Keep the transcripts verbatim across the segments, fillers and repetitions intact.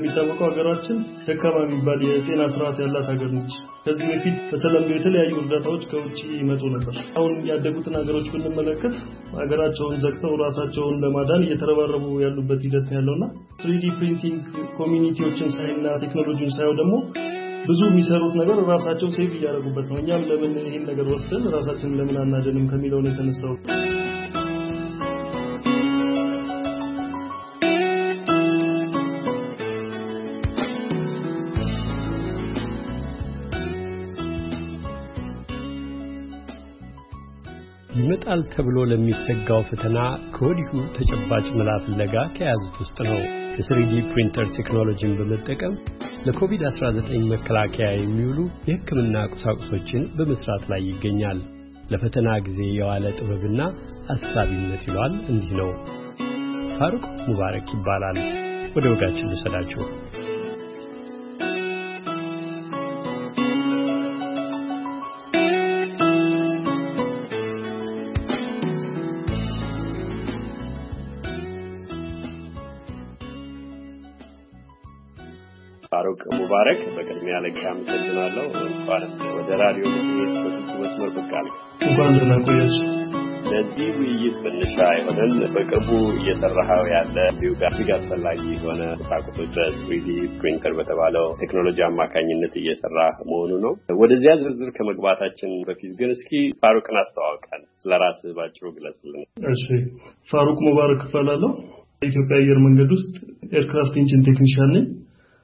እንደሚታወቀው ሀገራችን ደካማ የሚባል የጤና ስርዓት ያላት ሀገር ነች። ከዚህ በፊት በተለምዶ የተለያዩ እርዳታዎች ከውጪ ይመጡ ነበር። አሁን ያደጉትን ሀገሮች ብንመለከት ሀገራቸውን ዘግተው ራሳቸውን ለማዳን እየተረባረቡ ያሉበት ሂደት ነው ያለውና ትሪ ዲ ፕሪንቲንግ ኮሚኒቲዎችን ሳይና ቴክኖሎጂውን ሳይው ደግሞ ብዙ የሚሰሩት ነገር ራሳቸው ሴቭ ያደርጉበት ነው። እኛም ለምን ይሄን ነገር ወስደን ራሳችንን ለምን አናደንም ከሚለው ነው የተነሳው። ይመጣል ተብሎ ለሚሰጋው ፈተና ከወዲሁ ተጨባጭ መላ ፍለጋ ከያዙት ውስጥ ነው የስሪ ዲ ፕሪንተር ቴክኖሎጂን በመጠቀም ለኮቪድ አስራ ዘጠኝ መከላከያ የሚውሉ የሕክምና ቁሳቁሶችን በመስራት ላይ ይገኛል። ለፈተና ጊዜ የዋለ ጥበብና አሳቢነት ይሏል። እንዲህ ነው። ፋሩቅ ሙባረክ ይባላል። ወደ ወጋችን ልሰዳችሁ። ፋሩቅ ሙባረክ በቅድሚያ ለካ አመሰግናለሁ። እንኳን ወደ ራዲዮ በዚህ መስመር በቃል እንኳን ደህና ቆያችሁ። ለዚህ ውይይት መነሻ የሆነን በቅርቡ እየሰራኸው ያለ ቢዮግራፊክ አስፈላጊ የሆነ ቁሳቁሶች በስሪ ዲ ፕሪንተር በተባለው ቴክኖሎጂ አማካኝነት እየሰራ መሆኑ ነው። ወደዚያ ዝርዝር ከመግባታችን በፊት ግን እስኪ ፋሩቅን አስተዋውቀን ስለራስህ ባጭሩ ግለጽልን። እሺ፣ ፋሩቅ ሙባረክ እባላለሁ። በኢትዮጵያ አየር መንገድ ውስጥ ኤርክራፍት ኢንጂን ቴክኒሻን ነኝ።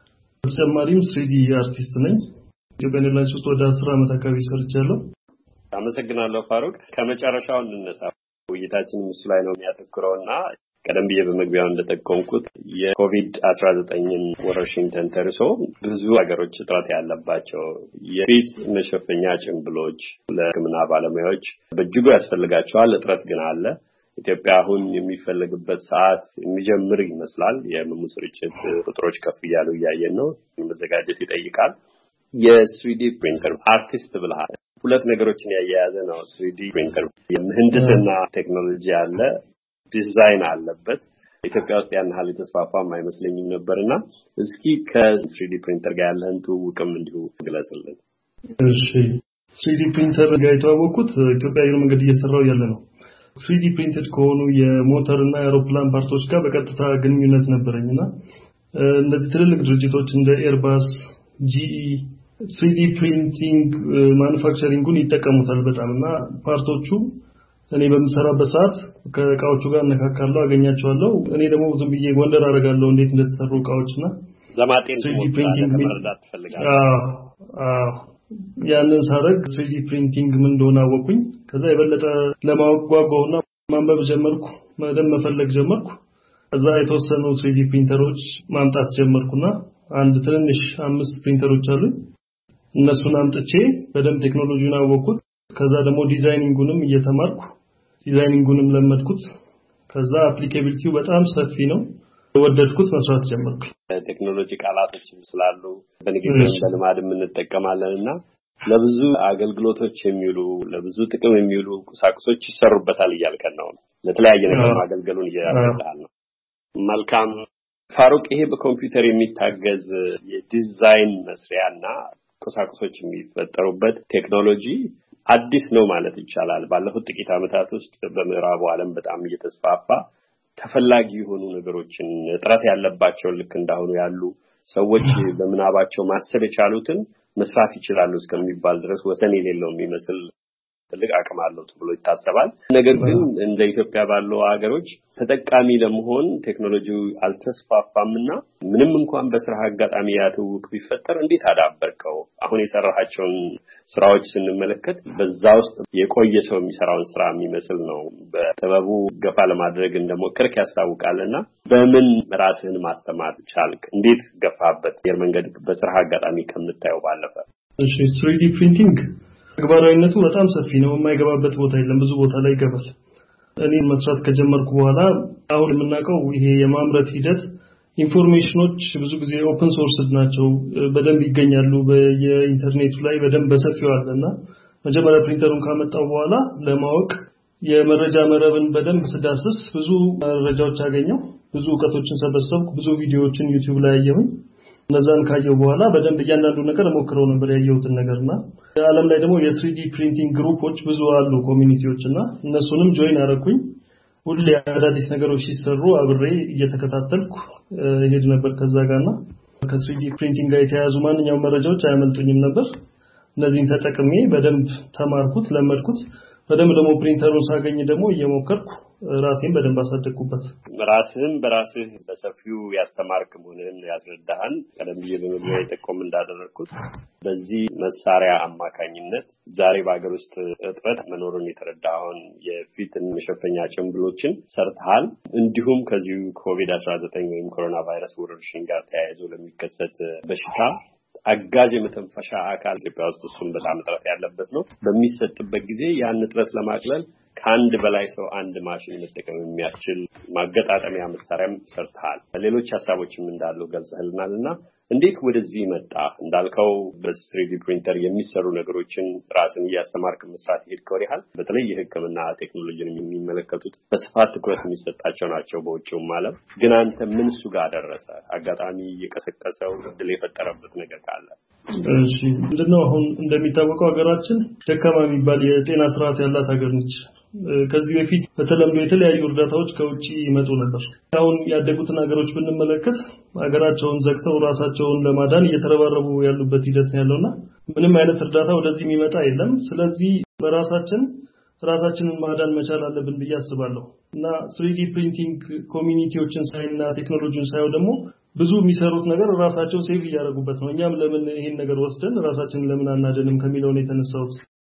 በተጨማሪም ስሪ ዲ አርቲስት ነኝ። ኢትዮጵያ ኤርላይንስ ውስጥ ወደ አስር ዓመት አካባቢ ሰርቻለሁ። አመሰግናለሁ ፋሩቅ። ከመጨረሻው እንነሳ። ውይይታችን እሱ ላይ ነው የሚያተኩረውና ቀደም ብዬ በመግቢያው እንደጠቆምኩት የኮቪድ አስራ ዘጠኝን ወረርሽኝ ተንተርሶ ብዙ ሀገሮች እጥረት ያለባቸው የፊት መሸፈኛ ጭንብሎች ለሕክምና ባለሙያዎች በእጅጉ ያስፈልጋቸዋል። እጥረት ግን አለ። ኢትዮጵያ አሁን የሚፈልግበት ሰዓት የሚጀምር ይመስላል። የህመሙ ስርጭት ቁጥሮች ከፍ እያሉ እያየን ነው። መዘጋጀት ይጠይቃል። የስሪ ዲ ፕሪንተር አርቲስት ብለሃል። ሁለት ነገሮችን ያያያዘ ነው። ስሪ ዲ ፕሪንተር የምህንድስና ቴክኖሎጂ አለ፣ ዲዛይን አለበት። ኢትዮጵያ ውስጥ ያን ያህል የተስፋፋም አይመስለኝም ነበርና እስኪ ከስሪ ዲ ፕሪንተር ጋር ያለህን ትውውቅም እንዲሁ ግለጽልን። እሺ፣ ስሪ ዲ ፕሪንተር ጋር የተዋወቅኩት ኢትዮጵያ አየር መንገድ እየሰራው ያለ ነው። ስሪ ዲ ፕሪንትድ ከሆኑ የሞተር እና የአውሮፕላን ፓርቶች ጋር በቀጥታ ግንኙነት ነበረኝና እነዚህ ትልልቅ ድርጅቶች እንደ ኤርባስ፣ ጂኢ ስሪ ዲ ፕሪንቲንግ ማኑፋክቸሪንጉን ይጠቀሙታል በጣምና ፓርቶቹ እኔ በምሰራበት ሰዓት ከእቃዎቹ ጋር እነካካለሁ፣ አገኛቸዋለሁ። እኔ ደግሞ ዝም ብዬ ጎንደር አደርጋለሁ እንዴት እንደተሰሩ እቃዎችና ለማጤን መረዳት ትፈልጋለህ? አዎ ያንን ሳረግ ስሪ ዲ ፕሪንቲንግ ምን እንደሆነ አወቅኩኝ። ከዛ የበለጠ ለማወቅ ጓጓውና ማንበብ ጀመርኩ፣ መደም መፈለግ ጀመርኩ። ከዛ የተወሰኑ ስሪ ዲ ፕሪንተሮች ማምጣት ጀመርኩና አንድ ትንሽ አምስት ፕሪንተሮች አሉ። እነሱን አምጥቼ በደንብ ቴክኖሎጂውን አወቅኩት። ከዛ ደግሞ ዲዛይኒንጉንም እየተማርኩ ዲዛይኒንጉንም ለመድኩት። ከዛ አፕሊኬቢሊቲው በጣም ሰፊ ነው። ወደድኩት፣ መስራት ጀመርኩ። ቴክኖሎጂ ቃላቶችም ስላሉ በንግግር በልማድም እንጠቀማለንና ለብዙ አገልግሎቶች የሚውሉ ለብዙ ጥቅም የሚውሉ ቁሳቁሶች ይሰሩበታል እያልከን ነው። ለተለያየ ነገር ማገልገሉን እያደረጋል ነው። መልካም ፋሩቅ፣ ይሄ በኮምፒውተር የሚታገዝ የዲዛይን መስሪያና ቁሳቁሶች የሚፈጠሩበት ቴክኖሎጂ አዲስ ነው ማለት ይቻላል። ባለፉት ጥቂት ዓመታት ውስጥ በምዕራቡ ዓለም በጣም እየተስፋፋ ተፈላጊ የሆኑ ነገሮችን እጥረት ያለባቸው ልክ እንዳሁኑ ያሉ ሰዎች በመናባቸው ማሰብ የቻሉትን መስራት ይችላሉ እስከሚባል ድረስ ወሰን የሌለው የሚመስል ትልቅ አቅም አለው ተብሎ ይታሰባል። ነገር ግን እንደ ኢትዮጵያ ባሉ ሀገሮች ተጠቃሚ ለመሆን ቴክኖሎጂው አልተስፋፋምና ምንም እንኳን በስራ አጋጣሚ ያተውቅ ቢፈጠር እንዴት አዳበርከው? አሁን የሰራሃቸውን ስራዎች ስንመለከት በዛ ውስጥ የቆየ ሰው የሚሰራውን ስራ የሚመስል ነው። በጥበቡ ገፋ ለማድረግ እንደሞከርክ ያስታውቃልና በምን ራስህን ማስተማር ቻልክ? እንዴት ገፋበት? የአየር መንገድ በስራ አጋጣሚ ከምታየው ባለፈ። እሺ፣ ስሪ ዲ ፕሪንቲንግ ተግባራዊነቱ በጣም ሰፊ ነው። የማይገባበት ቦታ የለም። ብዙ ቦታ ላይ ይገባል። እኔ መስራት ከጀመርኩ በኋላ አሁን የምናውቀው ይሄ የማምረት ሂደት ኢንፎርሜሽኖች ብዙ ጊዜ ኦፕን ሶርስ ናቸው፣ በደንብ ይገኛሉ በየኢንተርኔቱ ላይ በደንብ በሰፊው አለና መጀመሪያ ፕሪንተሩን ካመጣው በኋላ ለማወቅ የመረጃ መረብን በደንብ ስዳስስ ብዙ መረጃዎች አገኘው። ብዙ እውቀቶችን ሰበሰብኩ ብዙ ቪዲዮዎችን YouTube ላይ ያየሁ እነዛን ካየሁ በኋላ በደንብ እያንዳንዱ ነገር ሞክረው ነበር ያየሁትን ነገርና ዓለም ላይ ደግሞ የ3D printing ግሩፖች ብዙ አሉ ኮሚኒቲዎችና እነሱንም ጆይን አረኩኝ ሁሉ አዳዲስ ነገሮች ሲሰሩ አብሬ እየተከታተልኩ ሄድ ነበር ከዛ ጋርና ከ3D printing ጋር የተያያዙ ማንኛውም መረጃዎች አያመልጡኝም ነበር እነዚህን ተጠቅሜ በደንብ ተማርኩት ለመድኩት በደንብ ደግሞ ፕሪንተሩን ሳገኝ ደግሞ እየሞከርኩ ራሴን በደንብ አሳደግኩበት ራስህን በራስህ በሰፊው ያስተማርክ መሆንህን ያስረዳህን ቀደም ብዬ በመግቢያ የጠቆም እንዳደረኩት በዚህ መሳሪያ አማካኝነት ዛሬ በአገር ውስጥ እጥረት መኖሩን የተረዳኸውን የፊትን መሸፈኛ ጭንብሎችን ሰርተሃል እንዲሁም ከዚሁ ኮቪድ አስራ ዘጠኝ ወይም ኮሮና ቫይረስ ወረርሽኝ ጋር ተያይዞ ለሚከሰት በሽታ አጋዥ የመተንፈሻ አካል ኢትዮጵያ ውስጥ እሱም በጣም እጥረት ያለበት ነው በሚሰጥበት ጊዜ ያን እጥረት ለማቅለል ከአንድ በላይ ሰው አንድ ማሽን መጠቀም የሚያስችል ማገጣጠሚያ መሳሪያም ሰርተሃል ሌሎች ሐሳቦችም እንዳሉ ገልጸህልናልና እንዴት ወደዚህ መጣ እንዳልከው በ3D ፕሪንተር የሚሰሩ ነገሮችን ራስን እያስተማርክ መስራት ሄድከው ይላል በተለይ የሕክምና ቴክኖሎጂን የሚመለከቱት በስፋት ትኩረት የሚሰጣቸው ናቸው በውጪው ማለት ግን አንተ ምን እሱ ጋር ደረሰ አጋጣሚ የቀሰቀሰው ድል የፈጠረበት ነገር ካለ እሺ እንደው አሁን እንደሚታወቀው ሀገራችን ደካማ የሚባል የጤና ስርዓት ያላት ሀገር ነች ከዚህ በፊት በተለምዶ የተለያዩ እርዳታዎች ከውጪ ይመጡ ነበር አሁን ያደጉትን ሀገሮች ብንመለከት ሀገራቸውን ዘግተው ራሳቸውን ለማዳን እየተረባረቡ ያሉበት ሂደት ነው ያለውና ምንም አይነት እርዳታ ወደዚህ የሚመጣ የለም ስለዚህ በራሳችን ራሳችንን ማዳን መቻል አለብን ብዬ አስባለሁ እና ስሪ ዲ ፕሪንቲንግ ኮሚኒቲዎችን ሳይና ቴክኖሎጂን ሳይው ደግሞ ብዙ የሚሰሩት ነገር ራሳቸው ሴቭ ያደርጉበት ነው እኛም ለምን ይሄን ነገር ወስደን ራሳችንን ለምን አናደንም ከሚለው ነው የተነሳው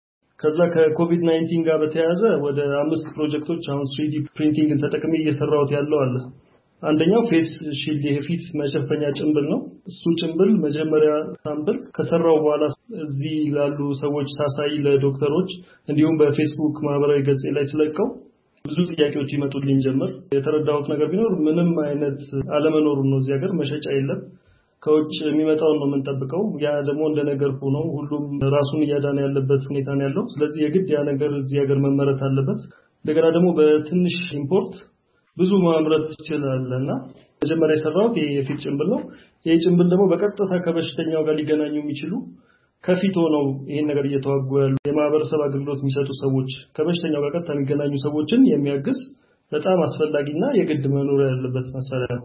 ከዛ ከኮቪድ ናይንቲን ጋር በተያያዘ ወደ አምስት ፕሮጀክቶች አሁን ስሪ ዲ ፕሪንቲንግን ተጠቅሜ እየሰራሁት ያለው አለ አንደኛው ፌስ ሺልድ የፊት መሸፈኛ ጭንብል ነው እሱ ጭንብል መጀመሪያ ሳምፕል ከሰራው በኋላ እዚህ ላሉ ሰዎች ሳሳይ ለዶክተሮች እንዲሁም በፌስቡክ ማህበራዊ ገጽ ላይ ስለቀው ብዙ ጥያቄዎች ይመጡልኝ ጀመር የተረዳሁት ነገር ቢኖር ምንም አይነት አለመኖሩ ነው እዚህ ሀገር መሸጫ የለም ከውጭ የሚመጣው ነው የምንጠብቀው ያ ደግሞ እንደ ነገር ሆኖ ሁሉም ራሱን ያዳነ ያለበት ሁኔታ ነው ያለው ስለዚህ የግድ ያ ነገር እዚህ ሀገር መመረት አለበት እንደገና ደግሞ በትንሽ ኢምፖርት ብዙ ማምረት ይችላልና መጀመሪያ የሰራሁት የፊት ጭንብል ነው ይሄ ጭንብል ደግሞ በቀጥታ ከበሽተኛው ጋር ሊገናኙ የሚችሉ ከፊት ሆነው ይሄን ነገር እየተዋጉ ያሉ የማህበረሰብ አገልግሎት የሚሰጡ ሰዎች ከበሽተኛው ጋር ቀጥታ የሚገናኙ ሰዎችን የሚያግዝ በጣም አስፈላጊና የግድ መኖር ያለበት መሳሪያ ነው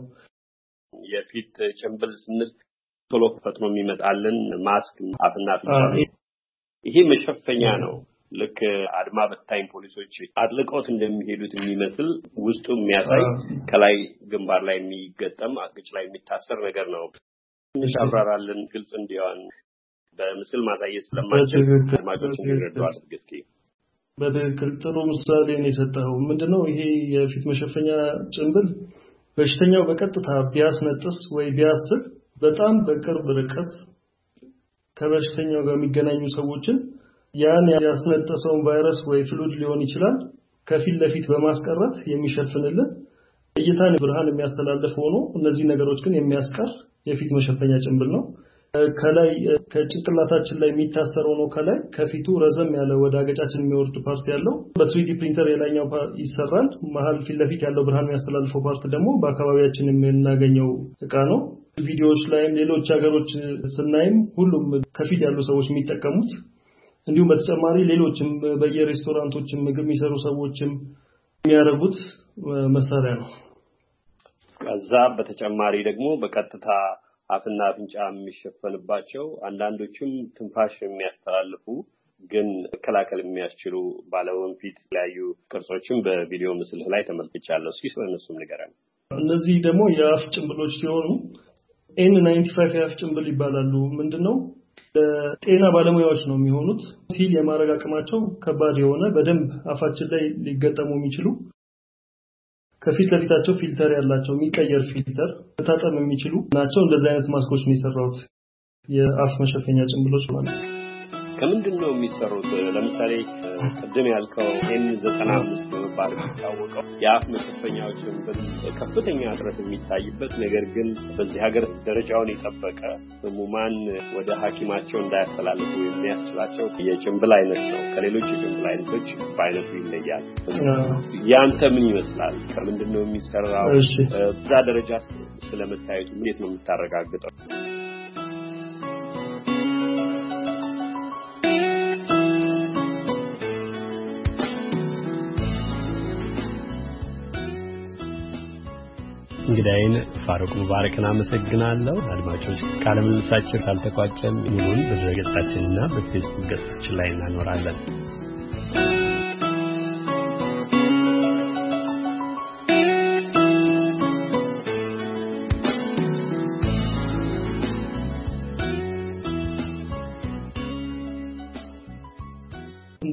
የፊት ጭንብል ስንል ቶሎ ፈጥኖ የሚመጣልን ማስክ አፍና አፍንጫ ይሄ መሸፈኛ ነው ልክ አድማ በታኝ ፖሊሶች አጥልቀውት እንደሚሄዱት የሚመስል ውስጡ የሚያሳይ ከላይ ግንባር ላይ የሚገጠም አግጭ ላይ የሚታሰር ነገር ነው ትንሽ አብራራልን ግልጽ እንዲሆን በምስል ማሳየት ስለማይችል አድማጮች እንዲረዱ አድርግ እስኪ በትክክል ጥሩ ምሳሌ ነው የሰጠው ምንድነው ይሄ የፊት መሸፈኛ ጭንብል በሽተኛው በቀጥታ ቢያስነጥስ ወይ ቢያስብ በጣም በቅርብ ርቀት ከበሽተኛው ጋር የሚገናኙ ሰዎችን ያን ያስነጠሰውን ቫይረስ ወይ ፍሉድ ሊሆን ይችላል ከፊት ለፊት በማስቀረት የሚሸፍንልን እይታን ብርሃን የሚያስተላልፍ ሆኖ እነዚህ ነገሮች ግን የሚያስቀር የፊት መሸፈኛ ጭንብል ነው ከላይ ከጭንቅላታችን ላይ የሚታሰረው ነው ከላይ ከፊቱ ረዘም ያለ ወደ አገጫችን የሚወርድ ፓርት ያለው በ3 ዲ ፕሪንተር የላይኛው ይሰራል መሃል ፊት ለፊት ያለው ብርሃን የሚያስተላልፈው ፓርት ደግሞ በአካባቢያችን የምናገኘው እቃ ነው ቪዲዮዎች ላይም ሌሎች ሀገሮች ስናይም ሁሉም ከፊት ያሉ ሰዎች የሚጠቀሙት እንዲሁም በተጨማሪ ሌሎችም በየሬስቶራንቶችም ምግብ የሚሰሩ ሰዎችም የሚያደርጉት መሳሪያ ነው ከዛ በተጨማሪ ደግሞ በቀጥታ አፍና አፍንጫ የሚሸፈንባቸው አንዳንዶችም ትንፋሽ የሚያስተላልፉ ግን መከላከል የሚያስችሉ ባለወንፊት ላይ ቅርጾችን በቪዲዮ ምስል ላይ ተመልክቻለሁ እስኪ ስለነሱም ንገረን እነዚህ ደግሞ የአፍ ጭንብሎች ሲሆኑ ኤን ናይንቲ ፋይቭ የአፍ ጭንብል ይባላሉ ምንድነው ለጤና ባለሙያዎች ነው የሚሆኑት ሲል የማረግ አቅማቸው ከባድ የሆነ በደንብ አፋችን ላይ ሊገጠሙ የሚችሉ ከፊት ለፊታቸው ፊልተር ያላቸው የሚቀየር ፊልተር ተጣጣም የሚችሉ ናቸው እንደዚህ አይነት ማስኮች ነው የሰራሁት የአፍ መሸፈኛ ጭንብሎች ማለት ከምንድነው የሚሰሩት? ለምሳሌ ቅድም ያልከው ኤን ዘጠና አምስት በመባል የሚታወቀው የአፍ መሸፈኛዎችን ከፍተኛ እጥረት የሚታይበት ነገር ግን በዚህ ሀገር ደረጃውን የጠበቀ ህሙማን ወደ ሐኪማቸው እንዳያስተላልፉ የሚያስችላቸው የጭንብል አይነት ነው። ከሌሎች የጭንብል አይነቶች በአይነቱ ይለያል። ያንተ ምን ይመስላል? ከምንድነው የሚሰራው? በዛ ደረጃ ስለመታየቱ እንዴት ነው የምታረጋግጠው? እንግዳይን ፋሩቅ ሙባረክን አመሰግናለሁ። አድማጮች ቃለ ምልልሳችን ካልተቋጨም ሙሉን በድረገጻችንና በፌስቡክ ገጻችን ላይ እናኖራለን።